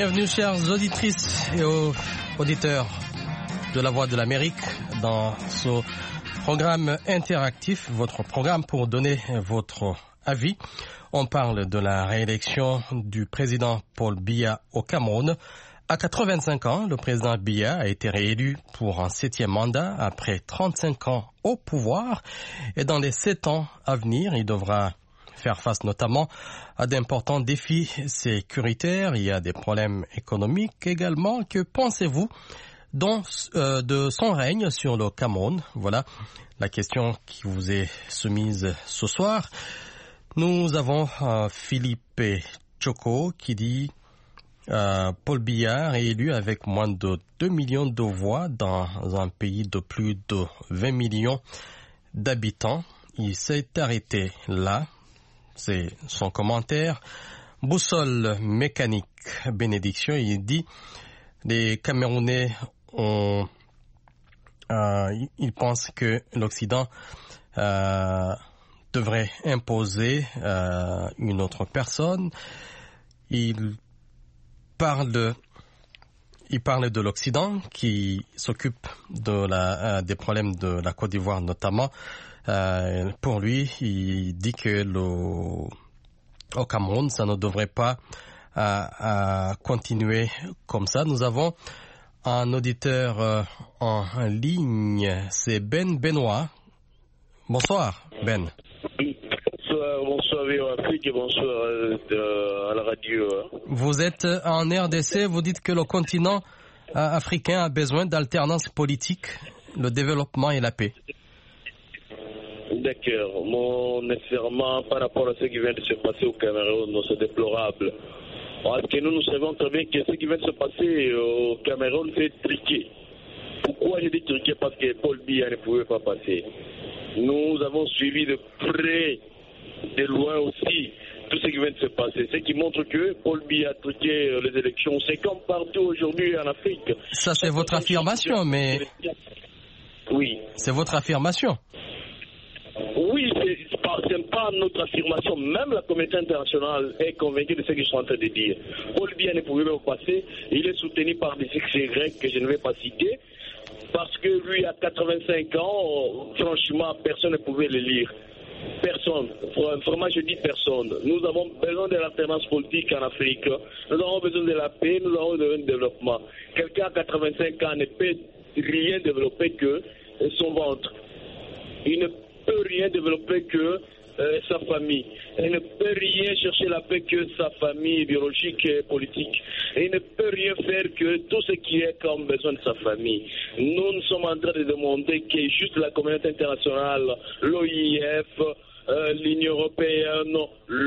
Bienvenue chères auditrices et auditeurs de La Voix de l'Amérique dans ce programme interactif, votre programme pour donner votre avis. On parle de la réélection du président Paul Biya au Cameroun. À 85 ans, le président Biya a été réélu pour un 7e mandat après 35 ans au pouvoir. Et dans les 7 ans à venir, il devra faire face notamment à d'importants défis sécuritaires. Il y a des problèmes économiques également. Que pensez-vous de son règne sur le Cameroun? Voilà la question qui vous est soumise ce soir. Nous avons Philippe Tchoko qui dit Paul Biya réélu avec moins de 2 millions de voix dans un pays de plus de 20 millions d'habitants. Il s'est arrêté là. C'est son commentaire. Boussole mécanique, bénédiction, il dit les Camerounais ils pensent que l'Occident devrait imposer une autre personne. Il parle de l'Occident qui s'occupe des problèmes de la Côte d'Ivoire notamment. Pour lui, il dit que au Cameroun, ça ne devrait pas continuer comme ça. Nous avons un auditeur en ligne, c'est Ben Benoît. Bonsoir, Ben. Bonsoir Afrique et bonsoir à la radio. Vous êtes en RDC, vous dites que le continent africain a besoin d'alternance politique, le développement et la paix. D'accord. Mon enseignement par rapport à ce qui vient de se passer au Cameroun, c'est déplorable. Parce que nous savons très bien que ce qui vient de se passer au Cameroun, c'est truqué. Pourquoi je dis truqué? Parce que Paul Biya ne pouvait pas passer. Nous avons suivi de près, de loin aussi, tout ce qui vient de se passer. Ce qui montre que Paul Biya a truqué les élections. C'est comme partout aujourd'hui en Afrique. Ça, c'est votre affirmation, mais... Oui. C'est votre affirmation. Oui, c'est pas notre affirmation. Même la communauté internationale est convaincue de ce qu'ils sont en train de dire. Paul Biya ne pouvait pas passer. Il est soutenu par des XY que je ne vais pas citer. Parce que lui, à 85 ans, franchement, personne ne pouvait le lire. Personne. Vraiment, je dis personne. Nous avons besoin de l'alternance politique en Afrique. Nous avons besoin de la paix, nous avons besoin de développement. Quelqu'un à 85 ans ne peut rien développer que son ventre. Il ne peut rien développer que sa famille. Il ne peut rien chercher la paix que sa famille biologique et politique. Il ne peut rien faire que tout ce qui est comme besoin de sa famille. Nous sommes en train de demander que juste la communauté internationale, l'OIF, l'Union européenne,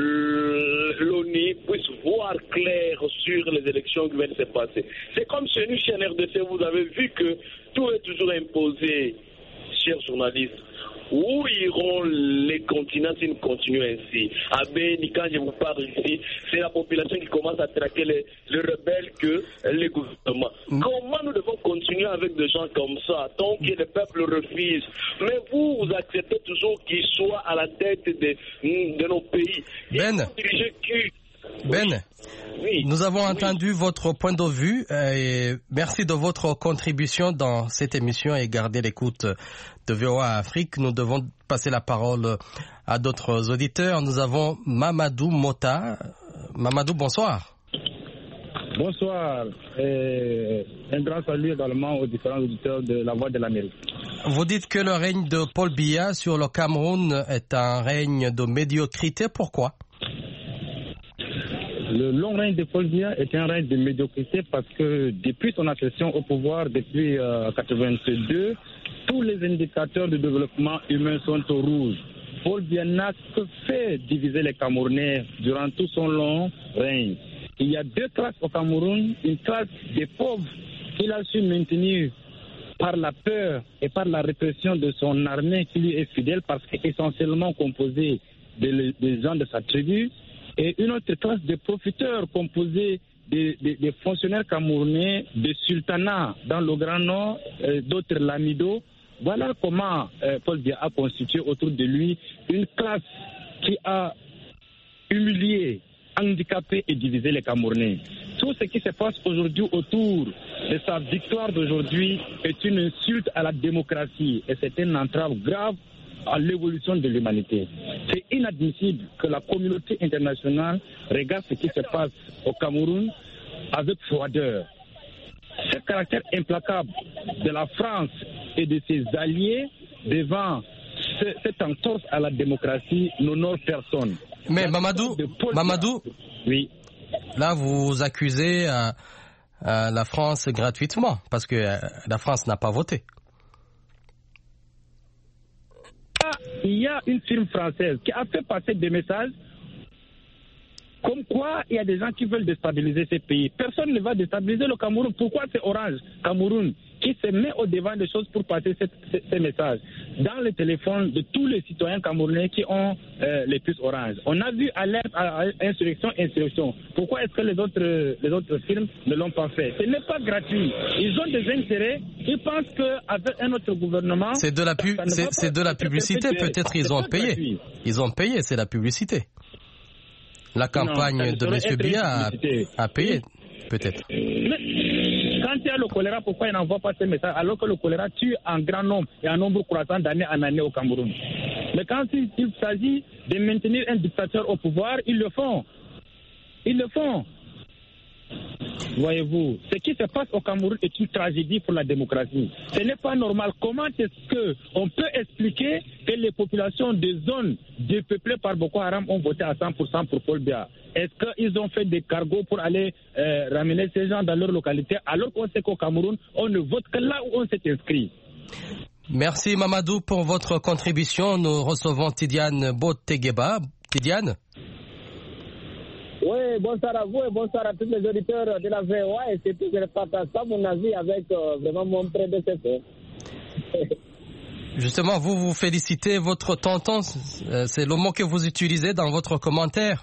l'ONU puissent voir clair sur les élections qui viennent de se passer. C'est comme chez nous, chez RDC, vous avez vu que tout est toujours imposé, chers journalistes. Où iront les continents si nous continuons ainsi? À Béni, quand je vous parle ici, c'est la population qui commence à traquer les rebelles que les gouvernements. Comment nous devons continuer avec des gens comme ça, tant que le peuple refuse? Mais vous acceptez toujours qu'ils soient à la tête de nos pays. Ben, oui. Nous avons entendu votre point de vue et merci de votre contribution dans cette émission et gardez l'écoute de VOA Afrique. Nous devons passer la parole à d'autres auditeurs. Nous avons Mamadou Mota. Mamadou, bonsoir. Bonsoir. Un grand salut également aux différents auditeurs de La Voix de l'Amérique. Vous dites que le règne de Paul Biya sur le Cameroun est un règne de médiocrité. Pourquoi? Le long règne de Paul Biya est un règne de médiocrité parce que depuis son accession au pouvoir, depuis 1982, tous les indicateurs de développement humain sont au rouge. Paul Biya n'a que fait diviser les Camerounais durant tout son long règne. Il y a deux classes au Cameroun, une classe des pauvres qu'il a su maintenir par la peur et par la répression de son armée qui lui est fidèle parce qu'essentiellement composée des gens de sa tribu, et une autre classe de profiteurs composée des fonctionnaires camerounais, des sultanats dans le Grand Nord, d'autres lamido. Voilà comment Paul Biya a constitué autour de lui une classe qui a humilié, handicapé et divisé les Camerounais. tout ce qui se passe aujourd'hui autour de sa victoire d'aujourd'hui est une insulte à la démocratie et c'est une entrave grave à l'évolution de l'humanité. C'est inadmissible que la communauté internationale regarde ce qui se passe au Cameroun avec froideur. Ce caractère implacable de la France et de ses alliés devant cette entorse à la démocratie n'honore personne. Mais Mamadou, oui. Là vous accusez la France gratuitement parce que la France n'a pas voté. Il y a une firme française qui a fait passer des messages comme quoi il y a des gens qui veulent déstabiliser ces pays. Personne ne va déstabiliser le Cameroun. Pourquoi c'est Orange Cameroun qui se met au devant des choses pour passer ces messages dans le téléphone de tous les citoyens camerounais qui ont les puces Orange? On a vu alerte à insurrection. Pourquoi est-ce que les autres firmes ne l'ont pas fait? Ce n'est pas gratuit. Ils ont des intérêts. Ils pensent qu'avec un autre gouvernement... C'est de la publicité. Peut-être ils ont payé. Gratuit. Ils ont payé, c'est la publicité. La campagne de M. Biya a payé, peut-être. Mais quand il y a le choléra, pourquoi il n'envoie pas ces messages alors que le choléra tue en grand nombre et en nombre croissant d'année en année au Cameroun? Mais quand il s'agit de maintenir un dictateur au pouvoir, ils le font. Ils le font. Voyez-vous, ce qui se passe au Cameroun est une tragédie pour la démocratie. Ce n'est pas normal. Comment est-ce qu'on peut expliquer que les populations des zones dépeuplées par Boko Haram ont voté à 100% pour Paul Biya? Est-ce qu'ils ont fait des cargos pour aller ramener ces gens dans leur localité alors qu'on sait qu'au Cameroun, on ne vote que là où on s'est inscrit? Merci Mamadou pour votre contribution. Nous recevons Tidiane Botegeba. Tidiane? Oui, bonsoir à vous et bonsoir à tous les auditeurs de la VOA et surtout je ne partage pas mon avis avec vraiment mon prédécesseur. Justement, vous félicitez votre tonton, c'est le mot que vous utilisez dans votre commentaire.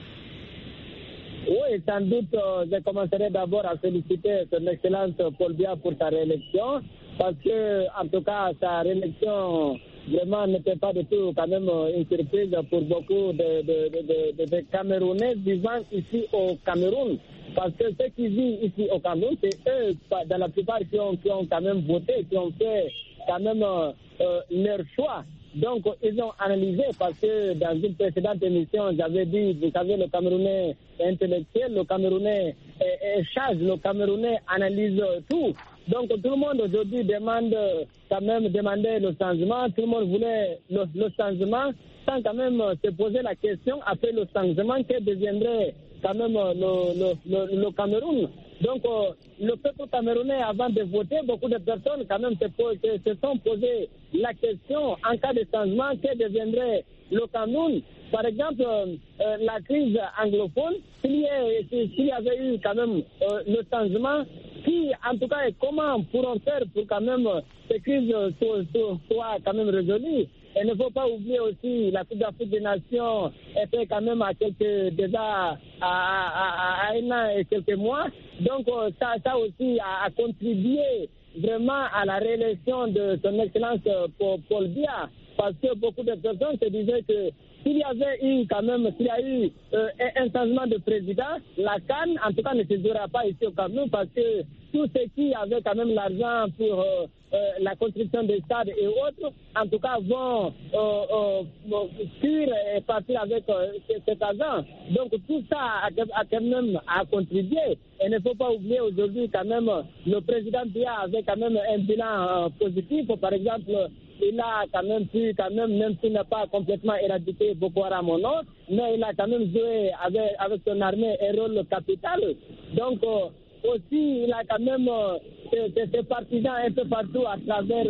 Oui, sans doute, je commencerai d'abord à féliciter son Excellence Paul Biya pour sa réélection parce que, en tout cas, sa réélection vraiment n'était pas du tout quand même une surprise pour beaucoup de Camerounais vivant ici au Cameroun. Parce que ceux qui vivent ici au Cameroun, c'est eux, dans la plupart, qui ont quand même voté, qui ont fait quand même leur choix. Donc, ils ont analysé, parce que dans une précédente émission, j'avais dit, vous savez, le Camerounais est intellectuel, le Camerounais est sage, le Camerounais analyse tout. Donc, tout le monde aujourd'hui demande quand même demander le changement. Tout le monde voulait le changement sans quand même se poser la question après le changement que deviendrait quand même le Cameroun. Donc, le peuple camerounais, avant de voter, beaucoup de personnes quand même se sont posé la question en cas de changement, que deviendrait le Cameroun. Par exemple, la crise anglophone, s'il y avait eu quand même le changement, en tout cas, comment pourront faire pour quand même ces crises soient quand même résolues? Et il ne faut pas oublier aussi la Coupe d'Afrique des Nations était quand même déjà à un an et quelques mois. Donc ça aussi a contribué vraiment à la réélection de son Excellence Paul Biya. Parce que beaucoup de personnes se disaient que s'il y a eu un changement de président, la CAN, en tout cas, ne se jouera pas ici au Cameroun parce que tous ceux qui avaient quand même l'argent pour la construction des stades et autres, en tout cas, vont fuir et partir avec cet argent. Donc, tout ça a quand même contribué. Et il ne faut pas oublier aujourd'hui quand même, le président Biya avait quand même un bilan positif. Par exemple, il a quand même pu, même s'il n'a pas complètement éradiqué Boko Haram au nord, mais il a quand même joué avec son armée un rôle capital. Donc, aussi, il a quand même ses partisans un peu partout à travers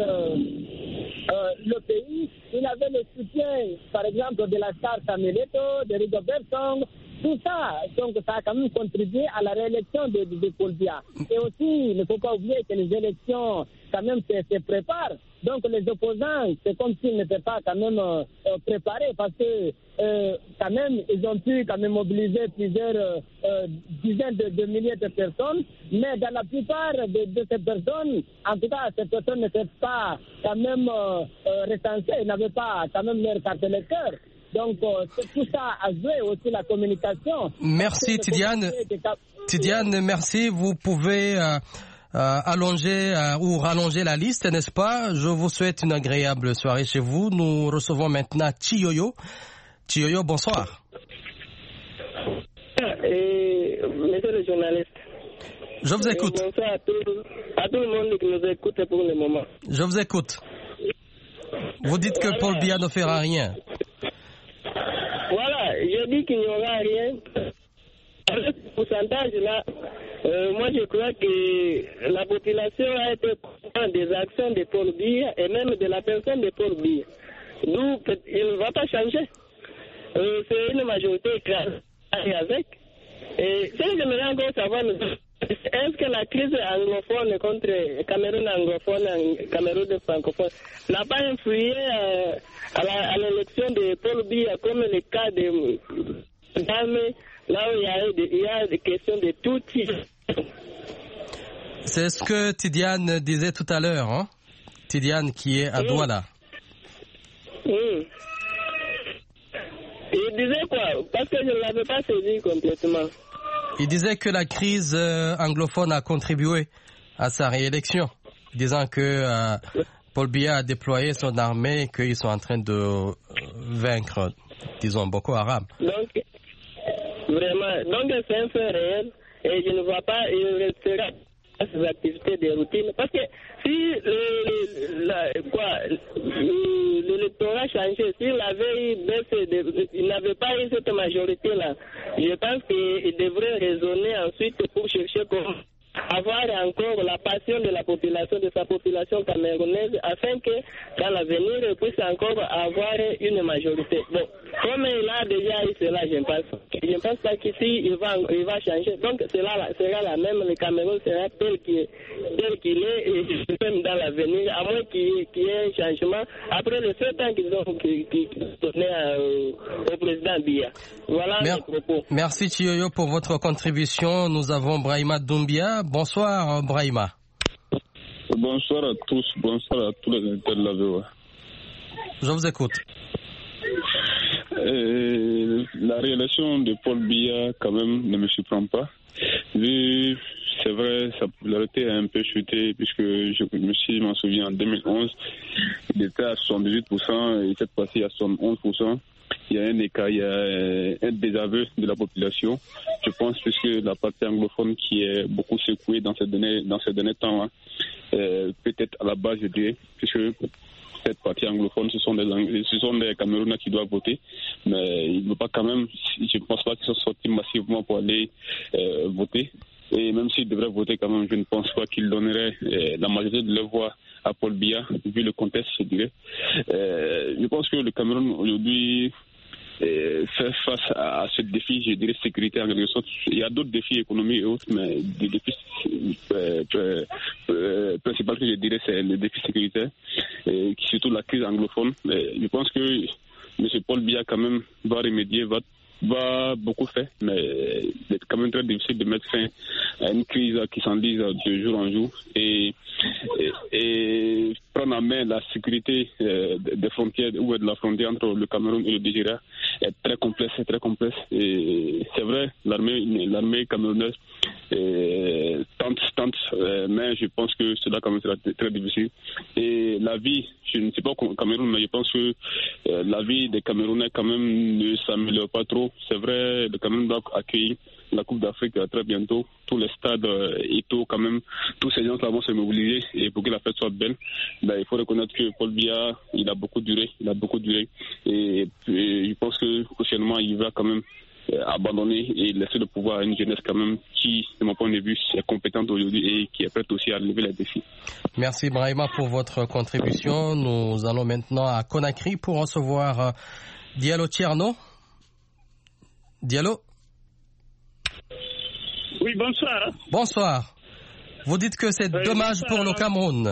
le pays. Il avait le soutien, par exemple, de la star Samuel Eto'o, de Rigobert Song, tout ça. Donc, ça a quand même contribué à la réélection de Paul Biya. Et aussi, il ne faut pas oublier que les élections, quand même, se préparent. Donc, les opposants, c'est comme s'ils n'étaient pas quand même préparés parce que quand même, ils ont pu quand même mobiliser plusieurs dizaines de milliers de personnes. Mais dans la plupart de ces personnes, en tout cas, ces personnes n'étaient pas quand même recensées, ils n'avaient pas quand même leur carte électeur. Donc, tout ça a joué aussi la communication. Merci Tidiane. Tidiane, merci. Vous pouvez allonger ou rallonger la liste, n'est-ce pas? Je vous souhaite une agréable soirée chez vous. Nous recevons maintenant Chiyoyo. Chiyoyo, bonsoir. Monsieur le journaliste. Je vous écoute. Bonsoir à tout le monde qui nous écoute pour le moment. Je vous écoute. Vous dites que Paul Biya ne fera rien. Voilà, je dis qu'il n'y aura rien. Avec ce pourcentage-là, moi je crois que la population a été contente des actions de Paul Biya et même de la personne de Paul Biya. D'où il ne va pas changer. C'est une majorité écrasée avec. Et ce que j'aimerais encore savoir, est-ce que la crise anglophone contre Cameroun anglophone et Cameroun francophone n'a pas influé à l'élection de Paul Biya comme le cas de Dame, là où il y a des questions de tout type? C'est ce que Tidiane disait tout à l'heure, hein? Tidiane qui est à Douala. Il disait quoi? Parce que je ne l'avais pas saisi complètement. Il disait que la crise anglophone a contribué à sa réélection, disant que Paul Biya a déployé son armée et qu'ils sont en train de vaincre, disons, Boko Haram. Donc, vraiment, donc c'est un fait réel et je ne vois pas, il restera à ses activités de routine. Parce que si l'électorat changeait, s'il avait il n'avait pas eu cette majorité-là, je pense qu'il devrait raisonner ensuite pour chercher comment avoir encore la passion de la population, de sa population camerounaise, afin que dans l'avenir, il puisse encore avoir une majorité. Bon, comme il a déjà eu cela, je ne pense pas qu'ici il va changer. Donc cela sera la même, le Cameroun sera tel qu'il est, et même dans l'avenir, à moins qu'il y ait un changement après les 7 ans qu'ils ont donné au président Biya. Voilà mes propos. Merci Chiyoyo pour votre contribution. Nous avons Brahima Doumbia. Bonsoir Brahima. Bonsoir à tous, bonsoir à tous les invités de la VOA. Je vous écoute. La réélection de Paul Biya quand même ne me surprend pas. Vu, c'est vrai, sa popularité a un peu chuté puisque je m'en souviens en 2011, il était à 78% et cette fois-ci à 71%. Il y a un écart, il y a un désaveu de la population. Je pense puisque la partie anglophone qui est beaucoup secouée dans ces derniers temps-là, peut-être à la base, je dirais, puisque cette partie anglophone, ce sont des Camerounais qui doivent voter, mais ils ne veulent pas quand même, je ne pense pas qu'ils sont sortis massivement pour aller voter. Et même s'ils devraient voter quand même, je ne pense pas qu'ils donneraient la majorité de leur voix à Paul Biya, vu le contexte, je dirais. Je pense que le Cameroun aujourd'hui fait face à ce défi, je dirais, sécuritaire en quelque sorte. Il y a d'autres défis économiques et autres, mais des défis principaux que je dirais, c'est le défi sécuritaire, qui surtout la crise anglophone. Je pense que M. Paul Biya quand même va remédier, va beaucoup faire, mais il est quand même très difficile de mettre fin à une crise qui s'enlise de jour en jour et prendre en main la sécurité des frontières ou de la frontière entre le Cameroun et le Nigeria est très complexe, et c'est vrai, l'armée camerounaise tente, mais je pense que cela quand même sera très difficile. Et la vie, je ne sais pas au Cameroun, mais je pense que la vie des Camerounais quand même ne s'améliore pas trop. C'est vrai, le Cameroun doit accueillir la Coupe d'Afrique très bientôt. Tous les stades Ito, quand même, tous ces gens-là vont se mobiliser et pour que la fête soit belle, il faut reconnaître que Paul Biya, il a beaucoup duré. Et je pense que prochainement, il va quand même abandonner et laisser le pouvoir à une jeunesse quand même qui, de mon point de vue, est compétente aujourd'hui et qui est prête aussi à relever les défis. Merci Brahima pour votre contribution. Nous allons maintenant à Conakry pour recevoir Diallo Tierno. Diallo. Oui, bonsoir. Bonsoir. Vous dites que c'est dommage pour le Cameroun.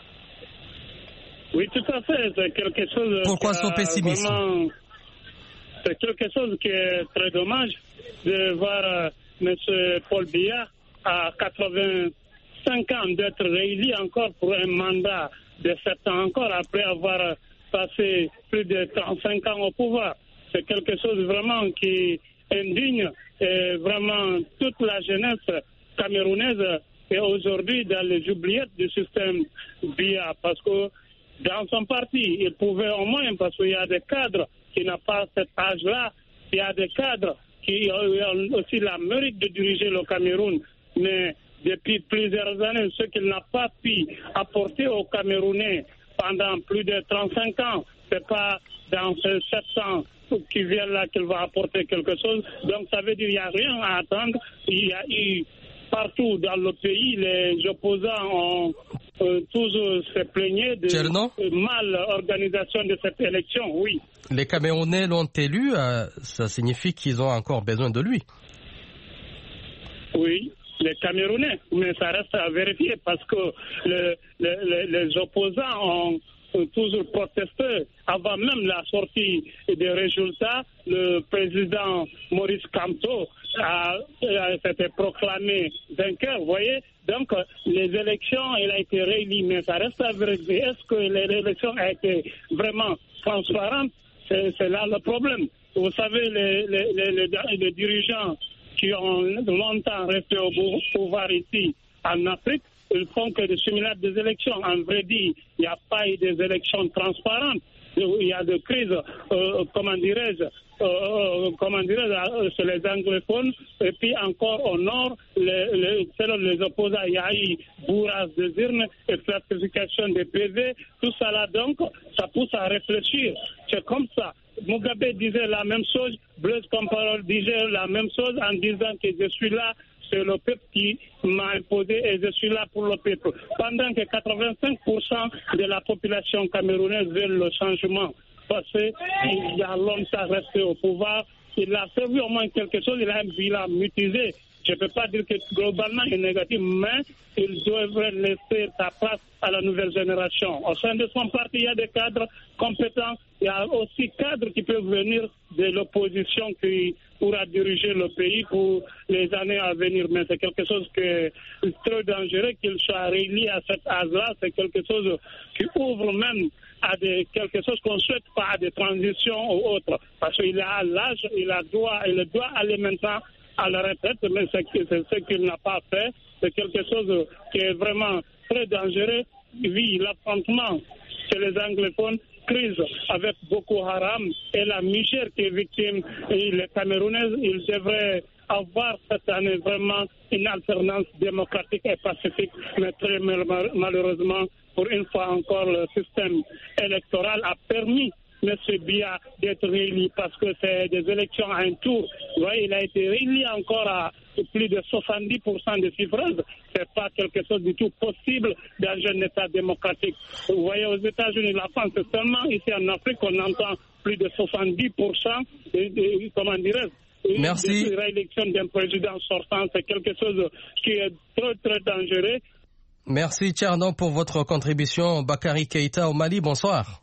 Oui, tout à fait. C'est quelque chose. Pourquoi ce pessimisme? C'est quelque chose qui est très dommage de voir M. Paul Biya à 85 ans d'être réélu encore pour un mandat de 7 ans encore après avoir passé plus de 35 ans au pouvoir. c'est quelque chose vraiment qui indigne vraiment toute la jeunesse camerounaise est aujourd'hui dans les oubliettes du système Biya, parce que dans son parti, il pouvait au moins, parce qu'il y a des cadres qui n'ont pas cet âge-là, il y a des cadres qui ont aussi la mérite de diriger le Cameroun, mais depuis plusieurs années, ce qu'il n'a pas pu apporter aux Camerounais pendant plus de 35 ans, c'est pas dans ces 7 ans qui viennent là qu'il va apporter quelque chose. Donc ça veut dire qu'il n'y a rien à attendre. Il y a eu partout dans le pays, les opposants ont tous se plaignaient de mal organisation de cette élection, oui. Les Camerounais l'ont élu, ça signifie qu'ils ont encore besoin de lui. Oui, les Camerounais, mais ça reste à vérifier parce que les opposants ont toujours protesté. Avant même la sortie des résultats, le président Maurice Kamto s'était proclamé vainqueur, vous voyez. Donc, les élections, il a été réélu, mais ça reste à vérifier. Est-ce que l'élection a été vraiment transparente? C'est là le problème. Vous savez, les dirigeants qui ont longtemps resté au pouvoir ici en Afrique, ils font que des simulacres des élections. En vrai dit, il n'y a pas eu des élections transparentes. Il y a des crises, comment dirais-je, c'est les anglophones. Et puis encore au nord, selon les opposants, il y a eu bourrage des urnes et classification des PV. Tout ça là, donc, ça pousse à réfléchir. C'est comme ça. Mugabe disait la même chose, Blaise Compaoré disait la même chose en disant que je suis là, c'est le peuple qui m'a imposé et je suis là pour le peuple. Pendant que 85% de la population camerounaise veut le changement, parce qu'il a longtemps resté au pouvoir, il a servi au moins quelque chose, il a mutisé. Je ne peux pas dire que globalement il est négatif, mais il devrait laisser sa place à la nouvelle génération. Au sein de son parti, il y a des cadres compétents, il y a aussi des cadres qui peuvent venir de l'opposition qui pourra diriger le pays pour les années à venir. Mais c'est quelque chose qui est très dangereux qu'il soit réélu à cet âge-là. C'est quelque chose qui ouvre même à quelque chose qu'on ne souhaite pas, à des transitions ou autres. Parce qu'il a l'âge, il doit aller maintenant à la retraite, mais c'est ce qu'il n'a pas fait. C'est quelque chose qui est vraiment très dangereux. Oui, l'affrontement chez les anglophones, crise avec Boko Haram et la Niger qui est victime, et les Camerounais, ils devraient avoir cette année vraiment une alternance démocratique et pacifique, mais très malheureusement, pour une fois encore, le système électoral a permis M. Biya d'être réélu parce que c'est des élections à un tour. Vous voyez, il a été réélu encore à plus de 70% de suffrages. Ce n'est pas quelque chose du tout possible dans un État démocratique. Vous voyez, aux États-Unis, la France, c'est seulement ici en Afrique qu'on entend plus de 70% comment dirais-je, merci. La réélection d'un président sortant. C'est quelque chose qui est très, très dangereux. Merci, Tcherno, pour votre contribution. Bakary Keïta au Mali, bonsoir.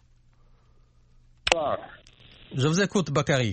Je vous écoute, Bakary.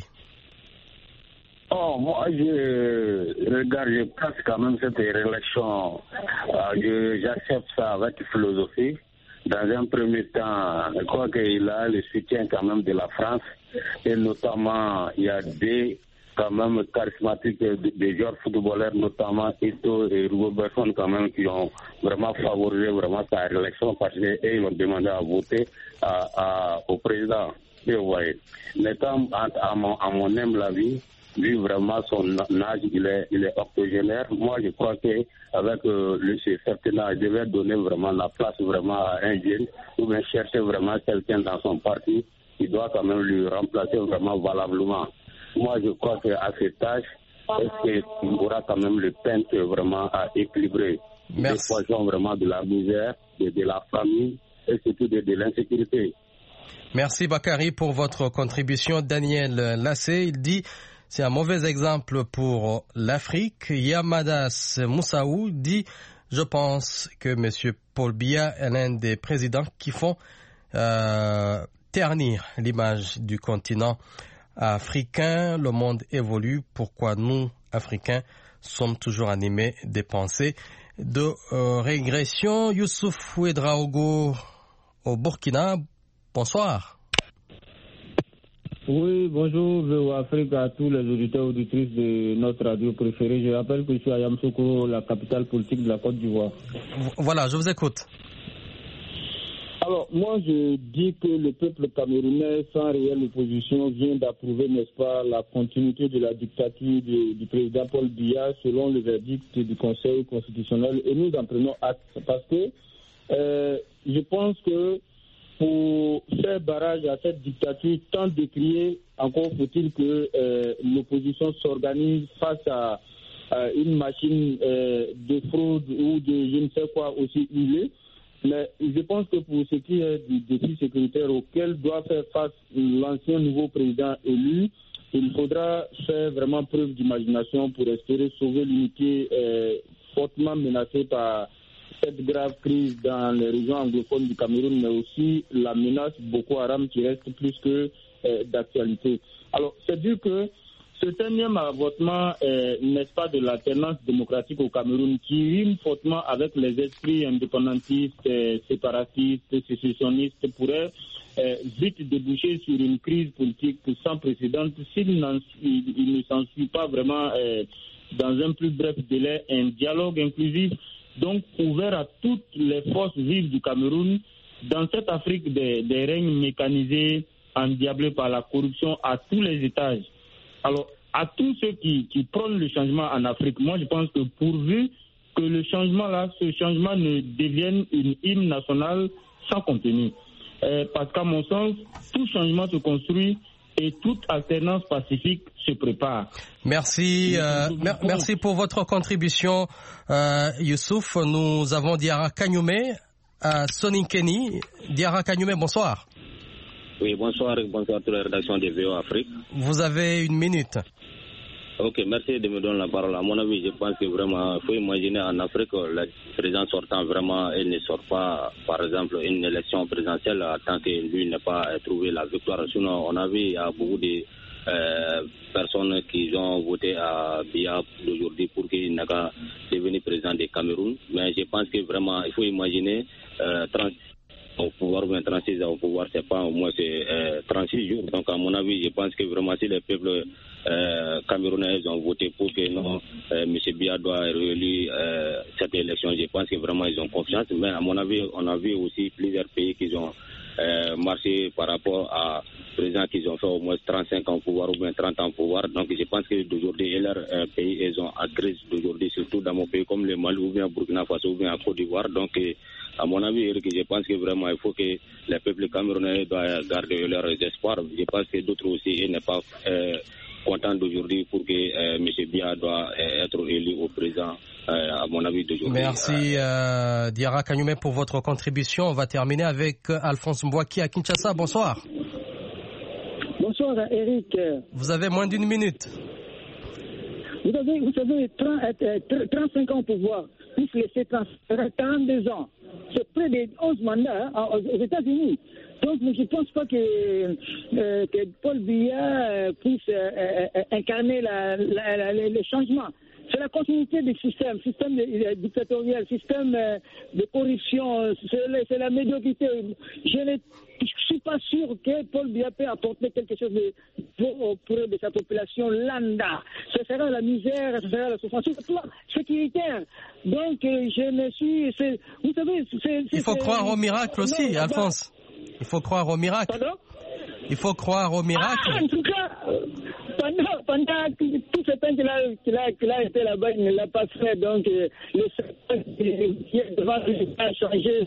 Moi, je pense quand même cette réélection, j'accepte ça avec philosophie. Dans un premier temps, je crois qu'il a le soutien quand même de la France, et notamment, il y a des quand même charismatiques des joueurs footballeurs, notamment Eto'o et Robertson quand même, qui ont vraiment favorisé vraiment sa réélection parce qu'ils ont demandé à voter au président. Et vous voyez, l'étant à mon humble avis, lui vraiment son âge, il est octogénaire. Moi je crois qu'avec ce certain âge, il devait donner vraiment la place vraiment à un jeune, ou bien chercher vraiment quelqu'un dans son parti qui doit quand même lui remplacer vraiment valablement. Moi je crois qu'à cet âge, est-ce qu'il aura quand même le peintre vraiment à équilibrer les poisons vraiment de la misère, de la famille et surtout de l'insécurité. Merci Bakary pour votre contribution. Daniel Lassé, il dit c'est un mauvais exemple pour l'Afrique. Yamadas Moussaou dit je pense que M. Paul Biya est l'un des présidents qui font ternir l'image du continent africain. Le monde évolue. Pourquoi nous, Africains, sommes toujours animés des pensées de régression? Youssouf Ouedraogo au Burkina. Bonsoir. Oui, bonjour VOA Afrique à tous les auditeurs et auditrices de notre radio préférée. Je rappelle que je suis à Yamoussoukro, la capitale politique de la Côte d'Ivoire. Voilà, je vous écoute. Alors, moi, je dis que le peuple camerounais, sans réelle opposition, vient d'approuver, n'est-ce pas, la continuité de la dictature du président Paul Biya selon le verdict du Conseil constitutionnel. Et nous en prenons acte parce que je pense que pour faire barrage à cette dictature tant décriée, encore faut-il que l'opposition s'organise face à une machine de fraude ou de je ne sais quoi aussi huilée. Mais je pense que pour ce qui est du défi sécuritaire auquel doit faire face l'ancien nouveau président élu, il faudra faire vraiment preuve d'imagination pour espérer sauver l'unité fortement menacée par cette grave crise dans les régions anglophones du Cameroun, mais aussi la menace Boko Haram qui reste plus que d'actualité. Alors, c'est dire que ce énième avortement, n'est-ce pas, de l'alternance démocratique au Cameroun qui rime fortement avec les esprits indépendantistes, séparatistes, sécessionnistes pourrait vite déboucher sur une crise politique sans précédent s'il ne s'ensuit pas vraiment dans un plus bref délai un dialogue inclusif, donc ouvert à toutes les forces vives du Cameroun dans cette Afrique des règnes mécanisés, endiablés par la corruption à tous les étages. Alors, à tous ceux qui prônent le changement en Afrique, moi je pense que pourvu que ce changement ne devienne une hymne nationale sans contenu. Parce qu'à mon sens, tout changement se construit et toute alternance pacifique se prépare. Merci, merci pour votre contribution, Youssouf. Nous avons Diarra Kagnoumé à Soninkeni. Diarra Kagnoumé, bonsoir. Oui, bonsoir à toute la rédaction de VOA Afrique. Vous avez une minute. Ok, merci de me donner la parole. À mon avis, je pense que vraiment, il faut imaginer en Afrique, le président sortant vraiment, il ne sort pas, par exemple, une élection présidentielle tant que lui n'a pas trouvé la victoire. Sinon, on a vu, il y a beaucoup de personnes qui ont voté à Biya d'aujourd'hui pour qu'il n'ait qu'à devenir président du Cameroun. Mais je pense que vraiment, il faut imaginer au pouvoir ou bien 36 ans au pouvoir, c'est pas au moins 36 jours. Donc à mon avis, je pense que vraiment si les peuples camerounais ont voté pour que non, M. Biya doit réélu cette élection, je pense que vraiment ils ont confiance. Mais à mon avis, on a vu aussi plusieurs pays qui ont marché par rapport à présidents qui ont fait au moins 35 ans au pouvoir ou bien 30 ans au pouvoir. Donc je pense que d'aujourd'hui, leur pays, ils ont en crise d'aujourd'hui, surtout dans mon pays comme le Mali ou bien Burkina Faso ou bien à Côte d'Ivoire. Donc à mon avis, je pense que vraiment il faut que les peuples camerounais doivent garder leurs espoirs. Je pense que d'autres aussi ne sont pas contents d'aujourd'hui pour que M. Biya doit être élu au président. À mon avis d'aujourd'hui. Merci Diarra Kagnoumé pour votre contribution. On va terminer avec Alphonse Mbouaki à Kinshasa. Bonsoir. Bonsoir Eric. Vous avez moins d'une minute. Vous savez 35 ans au pouvoir, plus les 42 ans. C'est près de 11 mandats aux États-Unis. Donc, je ne pense pas que Paul Biya puisse incarner le changement. C'est la continuité du système dictatorial, système de corruption, c'est la médiocrité. Je ne suis pas sûr que Paul Biya peut apporter quelque chose de sa population lambda. Ce sera la misère, ce sera la souffrance, sur le plan sécuritaire. Donc, je ne suis... Vous savez... Il faut croire au miracle aussi, Alphonse. Il faut croire au miracle. Pardon? Il faut croire au miracle. En tout cas, pendant tout ce temps qu'il a été là-bas, il ne l'a pas fait. Donc, le secteur qui est devant lui a changé.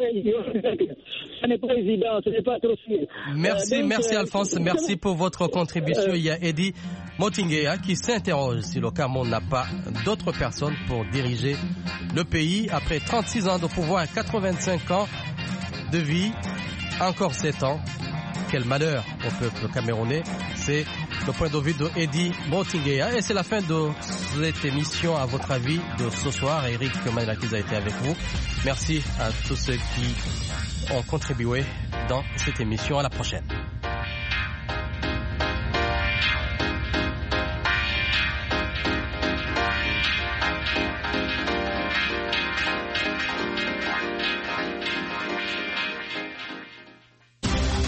Ce n'est pas évident, ce n'est pas trop sûr. Merci Alphonse, merci pour votre contribution. Il y a Eddie Motinguea qui s'interroge si le Cameroun n'a pas d'autres personnes pour diriger le pays après 36 ans de pouvoir, 85 ans de vie, encore 7 ans. Quel malheur au peuple camerounais. C'est le point de vue de Eddie Motinguea. Et c'est la fin de cette émission, à votre avis, de ce soir. Eric Manilakiza a été avec vous. Merci à tous ceux qui ont contribué dans cette émission. À la prochaine.